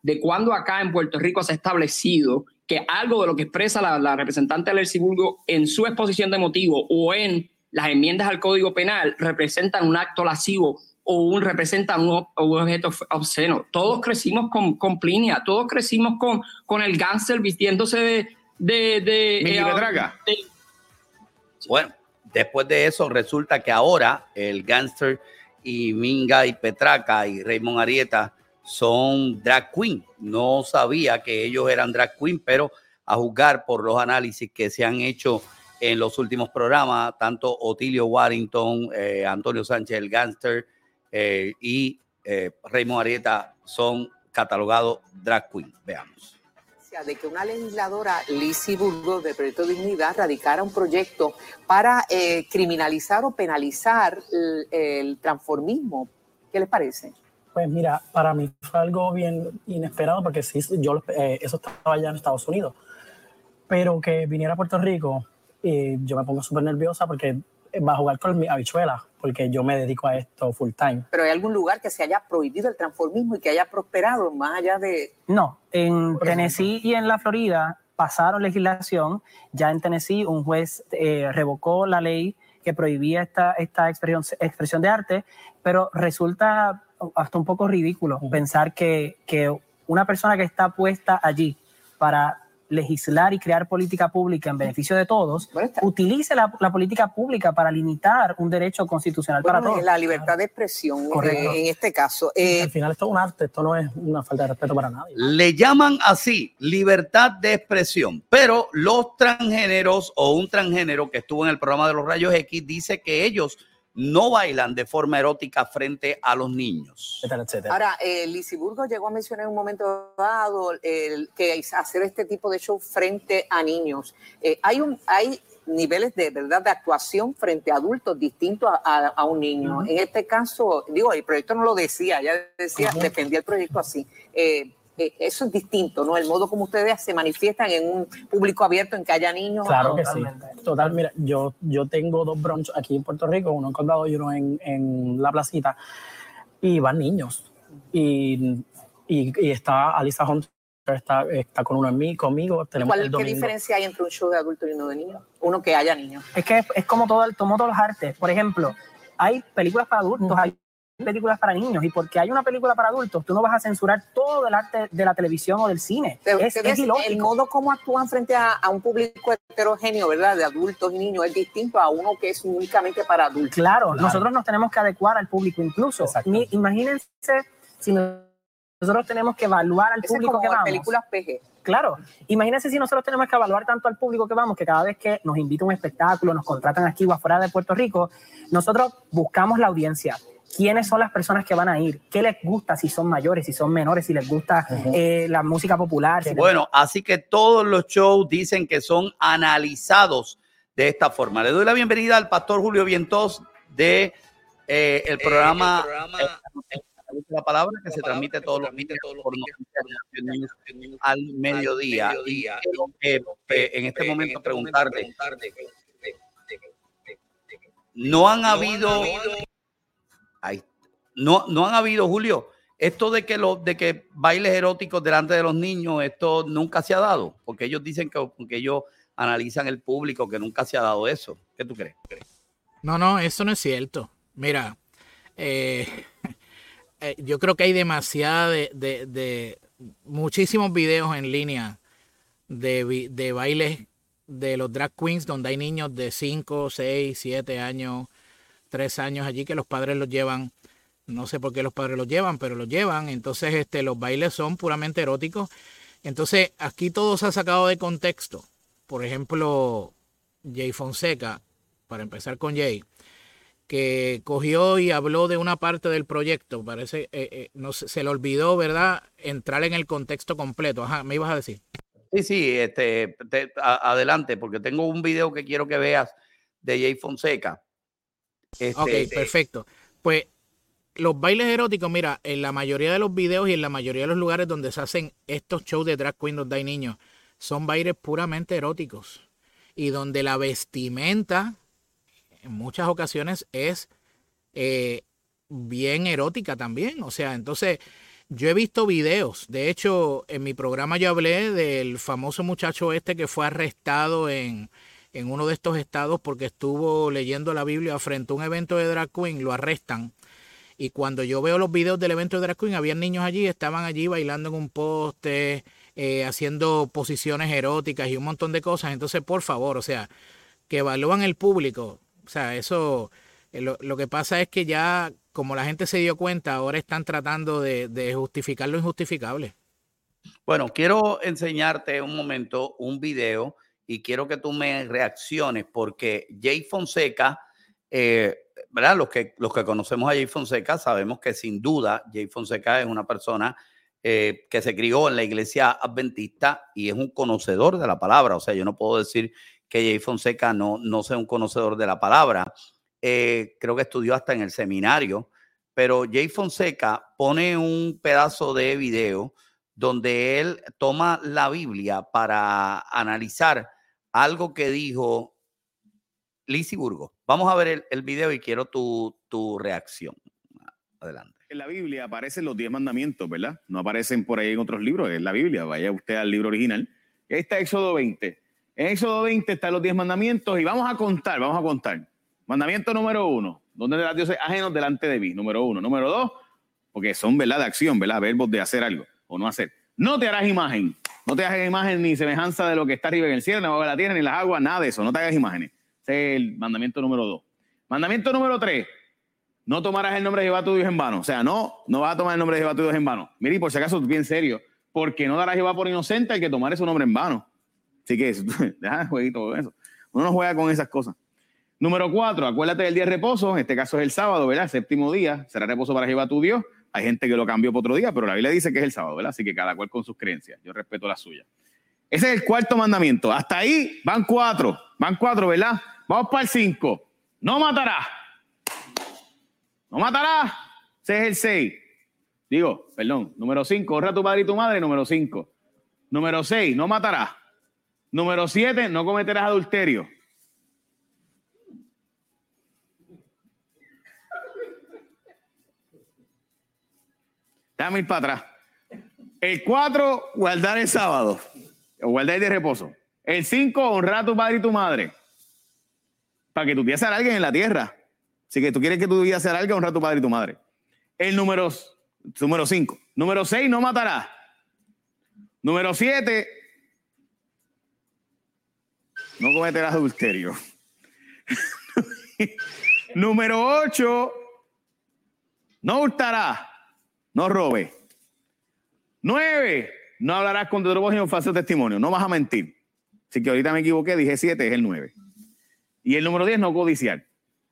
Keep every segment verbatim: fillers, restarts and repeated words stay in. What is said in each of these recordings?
de cuando acá en Puerto Rico se ha establecido que algo de lo que expresa la, la representante Alercy Burgos en su exposición de motivos o en las enmiendas al Código Penal representan un acto lascivo o un, representan un, un objeto obsceno. Todos crecimos con, con Plinia, todos crecimos con, con el gángster vistiéndose de... de, de, Mini eh, Petraca. de Bueno, después de eso resulta que ahora el gángster y Minga y Petraca y Raymond Arrieta son drag queen. No sabía que ellos eran drag queen, pero a juzgar por los análisis que se han hecho en los últimos programas, tanto Otilio Warrington, eh, Antonio Sánchez el gángster eh, y eh, Raymond Arrieta son catalogados drag queen. Veamos. De que una legisladora, Alercy Burgos, del Proyecto Dignidad, radicara un proyecto para eh, criminalizar o penalizar el, el transformismo. ¿Qué les parece? Pues mira, para mí fue algo bien inesperado porque sí, yo eh, eso estaba allá en Estados Unidos, pero que viniera a Puerto Rico, eh, yo me pongo súper nerviosa porque va a jugar con mi habichuela, porque yo me dedico a esto full time. ¿Pero hay algún lugar que se haya prohibido el transformismo y que haya prosperado más allá de...? No, en Tennessee y en la Florida pasaron legislación. Ya en Tennessee un juez eh, revocó la ley que prohibía esta, esta expresión, expresión de arte, pero resulta hasta un poco ridículo uh-huh. pensar que, que una persona que está puesta allí para legislar y crear política pública en beneficio de todos, bueno, utilice la, la política pública para limitar un derecho constitucional bueno, para todos. La libertad de expresión, eh, en este caso. Eh, Al final esto es un arte, esto no es una falta de respeto para nadie. Le llaman así, libertad de expresión, pero los transgéneros o un transgénero que estuvo en el programa de los Rayos X dice que ellos no bailan de forma erótica frente a los niños. Etcétera, etcétera. Ahora, eh, Alercy Burgos llegó a mencionar en un momento dado el, que hacer este tipo de show frente a niños. Eh, hay, un, hay niveles de verdad de actuación frente a adultos distintos a, a, a un niño. Uh-huh. En este caso, digo, el proyecto no lo decía, ya decía, uh-huh. defendía el proyecto así. Eh, Eh, eso es distinto, ¿no? El modo como ustedes se manifiestan en un público abierto en que haya niños. Claro que sí. Total, mira, yo, yo tengo dos brunch aquí en Puerto Rico, uno en Condado y uno en, en La Placita, y van niños. Y, y, y está Alisa Hunter, está, está con uno en mí, conmigo. Tenemos ¿Cuál, el domingo. ¿Qué diferencia hay entre un show de adultos y uno de niños? Uno que haya niños. Es que es, es como, todo, como todos los artes. Por ejemplo, hay películas para adultos, uh-huh. hay películas para niños, y porque hay una película para adultos, tú no vas a censurar todo el arte de la televisión o del cine. Pero, es, es ilógico. El modo como actúan frente a, a un público heterogéneo, ¿verdad? De adultos y niños, es distinto a uno que es únicamente para adultos. Claro, claro. Nosotros nos tenemos que adecuar al público incluso. Mi, imagínense si nosotros tenemos que evaluar al Ese público es como que vamos. Películas P G. Claro, imagínense si nosotros tenemos que evaluar tanto al público que vamos, que cada vez que nos invita a un espectáculo, nos contratan aquí o afuera de Puerto Rico, nosotros buscamos la audiencia. ¿Quiénes son las personas que van a ir? ¿Qué les gusta? Si son mayores, si son menores, si les gusta uh-huh. eh, la música popular. Si bueno, les... así que todos los shows dicen que son analizados de esta forma. Le doy la bienvenida al pastor Julio Vientos de eh, el programa, eh, el programa eh, la palabra que se transmite todos los días por Noticias al mediodía. Al mediodía. Y, eh, eh, en este momento preguntarte, ¿no han habido... Ahí. No, no han habido, Julio, esto de que, lo, de que bailes eróticos delante de los niños, esto nunca se ha dado, porque ellos dicen que, que ellos analizan el público, que nunca se ha dado eso. ¿Qué tú crees? No, no, eso no es cierto. Mira, eh, eh, yo creo que hay demasiada de, de, de muchísimos videos en línea de, de bailes de los drag queens donde hay niños de cinco, seis, siete años, tres años allí que los padres los llevan, no sé por qué los padres los llevan, pero los llevan, entonces este, los bailes son puramente eróticos. Entonces aquí todo se ha sacado de contexto. Por ejemplo, Jay Fonseca, para empezar con Jay, que cogió y habló de una parte del proyecto, parece, eh, eh, no se, se le olvidó, ¿verdad?, entrar en el contexto completo. Ajá, ¿me ibas a decir? Sí, sí, este, te, a, adelante, porque tengo un video que quiero que veas de Jay Fonseca. Este, ok, perfecto. Pues los bailes eróticos, mira, en la mayoría de los videos y en la mayoría de los lugares donde se hacen estos shows de drag queen donde hay niños, son bailes puramente eróticos y donde la vestimenta en muchas ocasiones es eh, bien erótica también. O sea, entonces yo he visto videos. De hecho, en mi programa yo hablé del famoso muchacho este que fue arrestado en, en uno de estos estados porque estuvo leyendo la Biblia frente a un evento de drag queen, lo arrestan. Y cuando yo veo los videos del evento de drag queen, había niños allí, estaban allí bailando en un poste, eh, haciendo posiciones eróticas y un montón de cosas. Entonces, por favor, o sea, que evalúan el público. O sea, eso, eh, lo, lo que pasa es que ya, como la gente se dio cuenta, ahora están tratando de, de justificar lo injustificable. Bueno, quiero enseñarte un momento un video y quiero que tú me reacciones porque Jay Fonseca, eh, ¿verdad? Los que, los que conocemos a Jay Fonseca sabemos que sin duda Jay Fonseca es una persona eh, que se crió en la iglesia adventista y es un conocedor de la palabra. O sea, yo no puedo decir que Jay Fonseca no, no sea un conocedor de la palabra. Eh, creo que estudió hasta en el seminario, pero Jay Fonseca pone un pedazo de video donde él toma la Biblia para analizar algo que dijo Lizzie Burgos. Vamos a ver el, el video y quiero tu, tu reacción. Adelante. En la Biblia aparecen los diez mandamientos, ¿verdad? No aparecen por ahí en otros libros, es la Biblia. Vaya usted al libro original. Y ahí está Éxodo veinte. En Éxodo veinte están los diez mandamientos y vamos a contar, vamos a contar. Mandamiento número uno, no tendrás dioses ajenos delante de mí, número uno. Número dos, porque son, ¿verdad?, de acción, ¿verdad?, verbos de hacer algo o no hacer. No te harás imagen, no te hagas imagen ni semejanza de lo que está arriba en el cielo, ni abajo de la tierra, ni las aguas, nada de eso, no te hagas imágenes. Ese es el mandamiento número dos. Mandamiento número tres, no tomarás el nombre de Jehová tu Dios en vano. O sea, no, no vas a tomar el nombre de Jehová tu Dios en vano. Mire, por si acaso, bien serio, porque no dará Jehová por inocente el que tomare su nombre en vano. Así que, deja de jueguito con eso. Uno no juega con esas cosas. Número cuatro, acuérdate del día de reposo, en este caso es el sábado, ¿verdad? Séptimo día, será reposo para Jehová tu Dios. Hay gente que lo cambió por otro día, pero la Biblia dice que es el sábado, ¿verdad? Así que cada cual con sus creencias. Yo respeto las suyas. Ese es el cuarto mandamiento. Hasta ahí van cuatro. Van cuatro, ¿verdad? Vamos para el cinco. No matarás. No matarás. Ese es el seis. Digo, perdón. Número cinco, honra a tu padre y tu madre. Número cinco. Número seis, no matarás. Número siete, no cometerás adulterio. Déjame ir para atrás. El cuatro, guardar el sábado. O guardar el de reposo. El cinco, honrar a tu padre y tu madre. Para que tu vida sea alguien en la tierra. Así que tú quieres que tu vida sea alguien, honrar a tu padre y tu madre. El número, número cinco. Número seis, no matarás. Número siete, no cometerás adulterio. Número ocho, no hurtarás. No robes. Nueve, no hablarás contra otro prójimo en falso testimonio. No vas a mentir. Así que ahorita me equivoqué, dije siete, es el nueve. Y el número diez, no codiciar.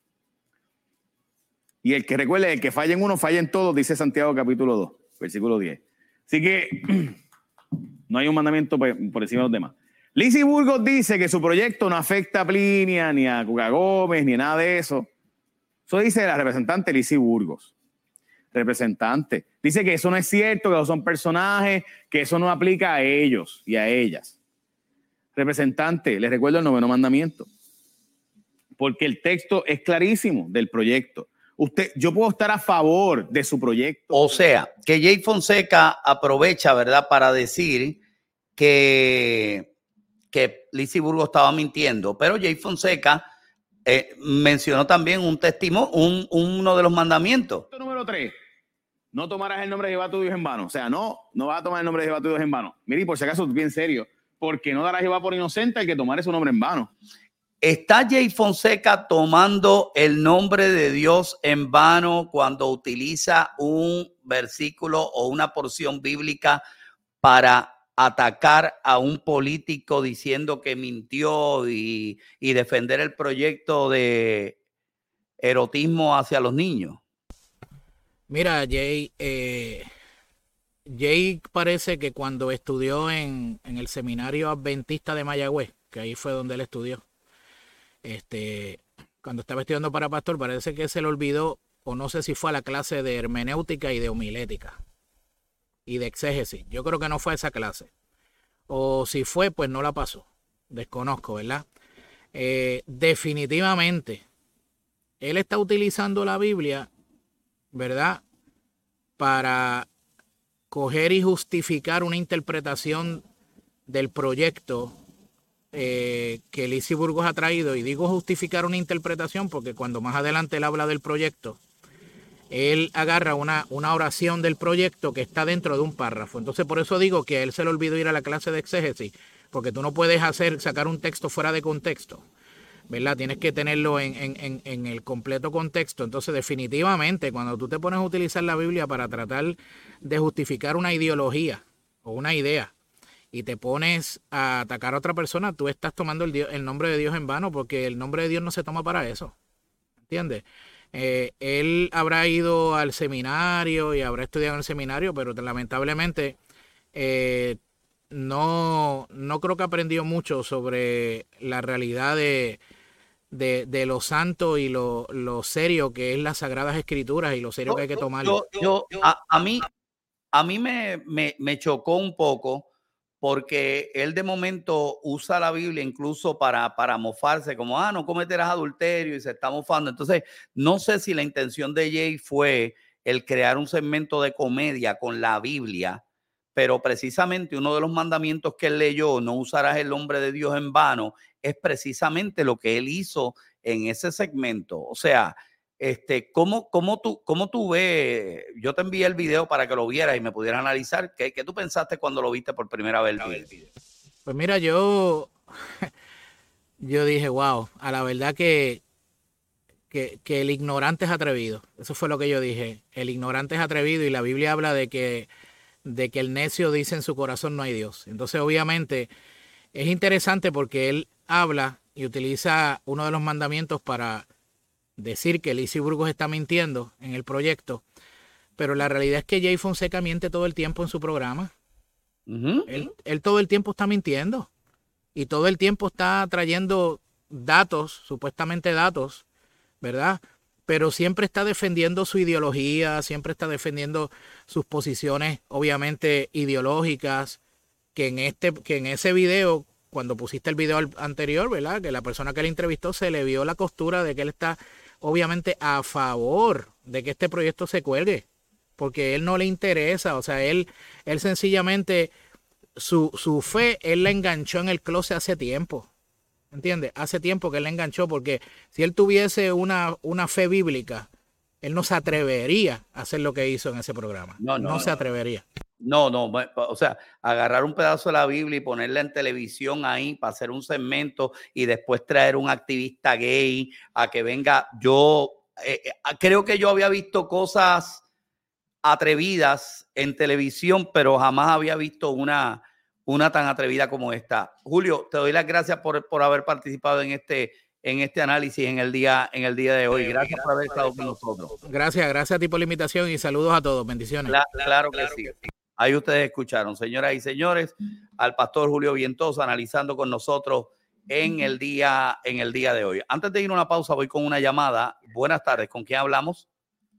Y el que recuerde, el que falla en uno, falla en todos, dice Santiago capítulo dos, versículo diez. Así que no hay un mandamiento por encima de los demás. Lizzie Burgos dice que su proyecto no afecta a Plinia, ni a Cuca Gómez, ni nada de eso. Eso dice la representante Lizzie Burgos. Representante. Dice que eso no es cierto, que no son personajes, que eso no aplica a ellos y a ellas. Representante, les recuerdo el noveno mandamiento. Porque el texto es clarísimo del proyecto. Usted, yo puedo estar a favor de su proyecto. O sea, que Jay Fonseca aprovecha, ¿verdad?, para decir que, que Lizzie Burgos estaba mintiendo, pero Jay Fonseca eh, mencionó también un testimonio, un, uno de los mandamientos. Número tres, no tomarás el nombre de Jehová tu Dios en vano. O sea, no, no vas a tomar el nombre de Jehová tu Dios en vano. Mire, por si acaso, bien serio, porque no dará Jehová por inocente el que tomare su nombre en vano. ¿Está Jay Fonseca tomando el nombre de Dios en vano cuando utiliza un versículo o una porción bíblica para atacar a un político diciendo que mintió y, y defender el proyecto de erotismo hacia los niños? Mira, Jay, eh, Jay parece que cuando estudió en, en el seminario adventista de Mayagüez, que ahí fue donde él estudió, Este, cuando estaba estudiando para pastor, parece que se le olvidó, o no sé si fue a la clase de hermenéutica y de homilética y de exégesis. Yo creo que no fue a esa clase. O si fue, pues no la pasó. Desconozco, ¿verdad? Eh, definitivamente, él está utilizando la Biblia, ¿verdad?, para coger y justificar una interpretación del proyecto eh, que Lizzie Burgos ha traído, y digo justificar una interpretación porque cuando más adelante él habla del proyecto, él agarra una, una oración del proyecto que está dentro de un párrafo. Entonces por eso digo que a él se le olvidó ir a la clase de exégesis, porque tú no puedes hacer sacar un texto fuera de contexto, ¿verdad? Tienes que tenerlo en, en, en, en el completo contexto. Entonces definitivamente cuando tú te pones a utilizar la Biblia para tratar de justificar una ideología o una idea y te pones a atacar a otra persona, tú estás tomando el, Dios, el nombre de Dios en vano, porque el nombre de Dios no se toma para eso, ¿entiendes? Eh, él habrá ido al seminario y habrá estudiado en el seminario, pero lamentablemente eh, no, no creo que aprendió mucho sobre la realidad de, de, de lo santo y lo, lo serio que es las Sagradas Escrituras y lo serio que hay que tomar. Yo, yo, a, a mí, a mí me, me, me chocó un poco, porque él de momento usa la Biblia incluso para, para mofarse, como, ah, no cometerás adulterio, y se está mofando. Entonces, no sé si la intención de Jay fue el crear un segmento de comedia con la Biblia, pero precisamente uno de los mandamientos que él leyó, no usarás el nombre de Dios en vano, es precisamente lo que él hizo en ese segmento. O sea, Este, ¿cómo, cómo, tú, ¿Cómo tú ves? Yo te envié el video para que lo vieras y me pudieras analizar. ¿Qué, qué tú pensaste cuando lo viste por primera vez el video? Pues mira, yo, yo dije, wow, a la verdad que, que, que el ignorante es atrevido. Eso fue lo que yo dije. El ignorante es atrevido, y la Biblia habla de que, de que el necio dice en su corazón no hay Dios. Entonces, obviamente, es interesante porque él habla y utiliza uno de los mandamientos para decir que Lizzie Burgos está mintiendo en el proyecto, pero la realidad es que Jay Fonseca miente todo el tiempo en su programa. Uh-huh. él, él todo el tiempo está mintiendo y todo el tiempo está trayendo datos, supuestamente datos, ¿verdad? Pero siempre está defendiendo su ideología, siempre está defendiendo sus posiciones, obviamente ideológicas, que en, este, que en ese video, cuando pusiste el video anterior, ¿verdad? Que la persona que le entrevistó se le vio la costura de que él está obviamente a favor de que este proyecto se cuelgue, porque él no le interesa, o sea, él, él sencillamente, su, su fe, él la enganchó en el closet hace tiempo, ¿entiendes? Hace tiempo que él la enganchó, porque si él tuviese una, una fe bíblica, él no se atrevería a hacer lo que hizo en ese programa, no, no, no se atrevería. No, no, o sea, agarrar un pedazo de la Biblia y ponerla en televisión ahí para hacer un segmento y después traer un activista gay a que venga. Yo eh, creo que yo había visto cosas atrevidas en televisión, pero jamás había visto una, una tan atrevida como esta. Julio, te doy las gracias por, por haber participado en este, en este análisis en el día, en el día de hoy. Gracias, gracias por haber estado con nosotros. Gracias, gracias a ti por la invitación y saludos a todos. Bendiciones. Claro, claro que sí. Ahí ustedes escucharon, señoras y señores, al pastor Julio Vientosa analizando con nosotros en el día, en el día de hoy. Antes de ir a una pausa, voy con una llamada. Buenas tardes, ¿con quién hablamos?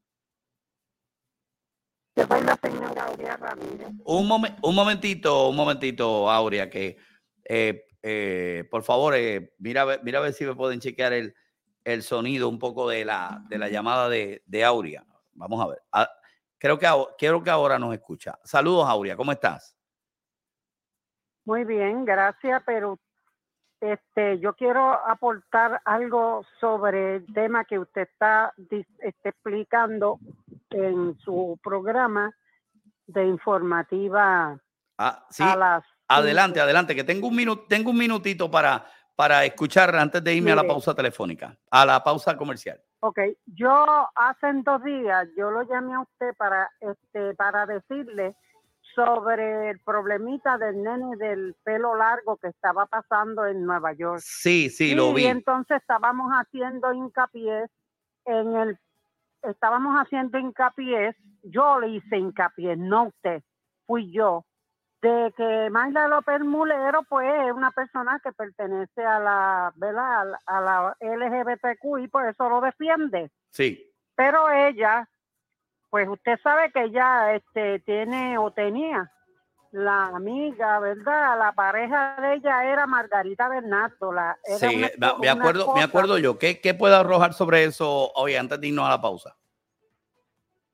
La señora Aurea Ramírez. Un, momen, un momentito, un momentito, Aurea, que eh, eh, por favor, eh, mira, mira a ver si me pueden chequear el, el sonido un poco de la, de la llamada de, de Aurea. Vamos a ver. A, Creo que, quiero que ahora nos escucha. Saludos, Aurea, ¿cómo estás? Muy bien, gracias, pero este, yo quiero aportar algo sobre el tema que usted está, está explicando en su programa de informativa. Ah, sí. A las adelante, cinco. adelante, que tengo un minuto, tengo un minutito para, para escuchar antes de irme Mire. a la pausa telefónica, a la pausa comercial. Ok, yo hace dos días yo lo llamé a usted para este para decirle sobre el problemita del nene del pelo largo que estaba pasando en Nueva York. Sí, sí, lo vi. Y entonces estábamos haciendo hincapié en el, estábamos haciendo hincapié, yo le hice hincapié, no usted, fui yo, de que Mayra López Mulero pues es una persona que pertenece a la, ¿verdad? a la L G B T Q y por eso lo defiende. Sí. Pero ella, pues usted sabe que ella este, tiene o tenía la amiga, ¿verdad? La pareja de ella era Margarita Bernardo. La, era sí, una, me, acuerdo, una me acuerdo yo. ¿Qué, ¿Qué puedo arrojar sobre eso hoy antes de irnos a la pausa?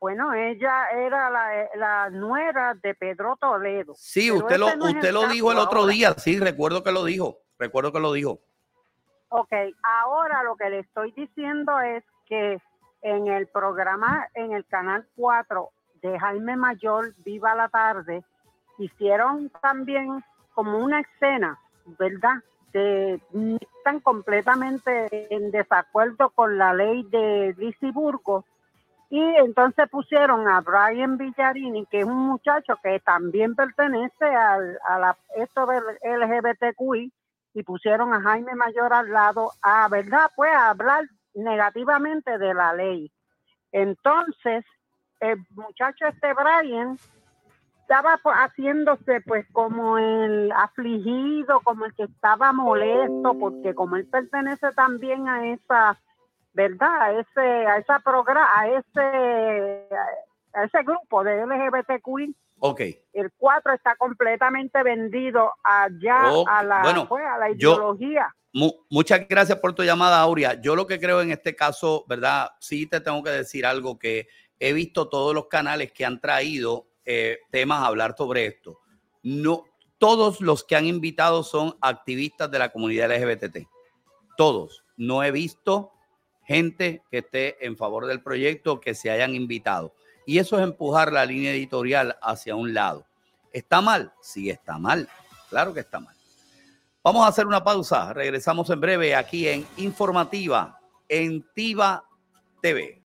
Bueno, ella era la, la nuera de Pedro Toledo. Sí, Pero usted lo, ese no es usted el lo caso dijo el otro ahora. día, sí, recuerdo que lo dijo, recuerdo que lo dijo. Ok, ahora lo que le estoy diciendo es que en el programa, en el Canal cuatro de Jaime Mayor, Viva la Tarde, hicieron también como una escena, ¿verdad? De, están completamente en desacuerdo con la ley de Lisiburgo, y entonces pusieron a Brian Villarini, que es un muchacho que también pertenece al, a la, esto del L G B T Q I, y pusieron a Jaime Mayor al lado a, ¿verdad? Pues a hablar negativamente de la ley. Entonces, el muchacho este Brian estaba pues, haciéndose pues como el afligido, como el que estaba molesto, porque como él pertenece también a esa, ¿verdad? A ese, a esa programa, a ese, a ese grupo de L G B T Q I. Okay. El cuatro está completamente vendido allá Okay. a la, bueno, pues, a la yo, ideología. Mu muchas gracias por tu llamada, Aurea. Yo lo que creo en este caso, ¿verdad? Sí te tengo que decir algo, que he visto todos los canales que han traído eh, temas a hablar sobre esto. No, todos los que han invitado son activistas de la comunidad L G B T. Todos. No he visto gente que esté en favor del proyecto, que se hayan invitado. Y eso es empujar la línea editorial hacia un lado. ¿Está mal? Sí, está mal. Claro que está mal. Vamos a hacer una pausa. Regresamos en breve aquí en Informativa en Tiva T V.